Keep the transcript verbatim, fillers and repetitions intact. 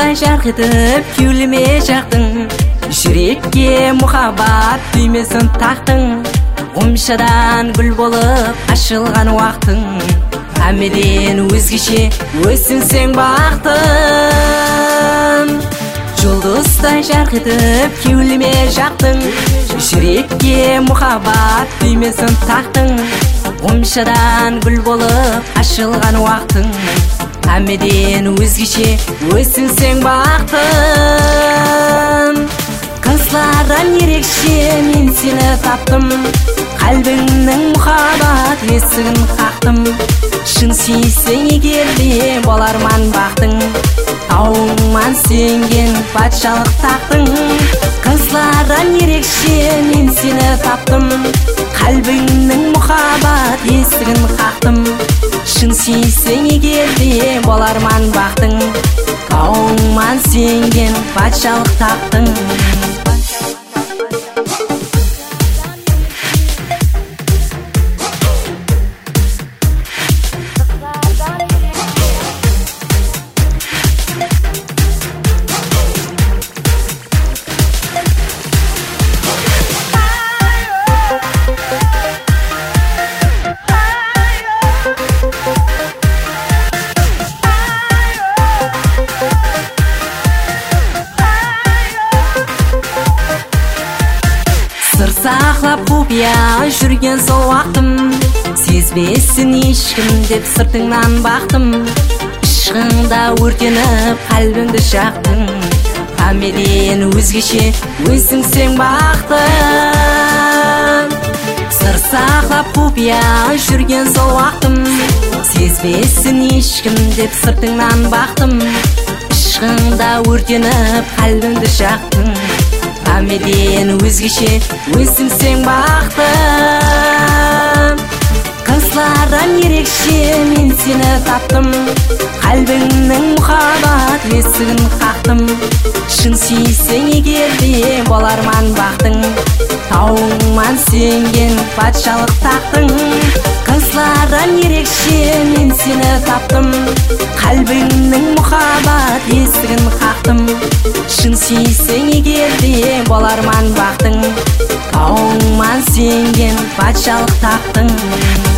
Жұлдыздай жарқ етіп кеуліме жақтың, жүрекке мұхаббат түймесін тақтың. Ғұмшадан гүл болып ашылған уақытың, әмеден өзгеше өссің сен бақтың. Жұлдыздай жарқ етіп кеуліме жақтың, жүрекке мұхаббат түймесін тақтың. Ғұмшадан гүл болып ашылған уақытың, әмеден өзгеше өссің сен бақтың. Қызлардан ерекше мен сені таптым, қалбіңнің мұхаббат есігін қақтым. Шын сүйсең егер де боларман бақтың, тауыңман сенген патшалық тақтың. Қызлардан ерекше мен сені таптым, қалбіңнің мұхаббат есігін қақтым. Шын сүйсең егер де боларман бақтың, тауыңман сенген патшалық тақтың. Сыр сақлап құпия жүрген сол уақытым, сезбесін ешкім деп сыртыңнан бақтым. Ішқыңда өртеніп қалбіңді жақтың, әмеден өзгеше өзің сен бақтың. Сыр сақлап құпия жүрген сол уақытым, сезбесін ешкім деп сыртыңнан бақтым. Ішқыңда өртеніп қалбіңді жақтың, әмеден өзгеше өзің сен бақтың. Қызлардан ерекше мен сені таптым, қалбіңнің мұхаббат есігін қақтым. Шын сүйсең егер де боларман бақтың, тауыңман сенген патшалық тақтың. Қызлардан ерекше мен сені таптым, қалбіңнің мұхаббат есігін қақтым. Шын сүйсең егер де боларман бақтың, тауыңман сенген патшалық тақтың.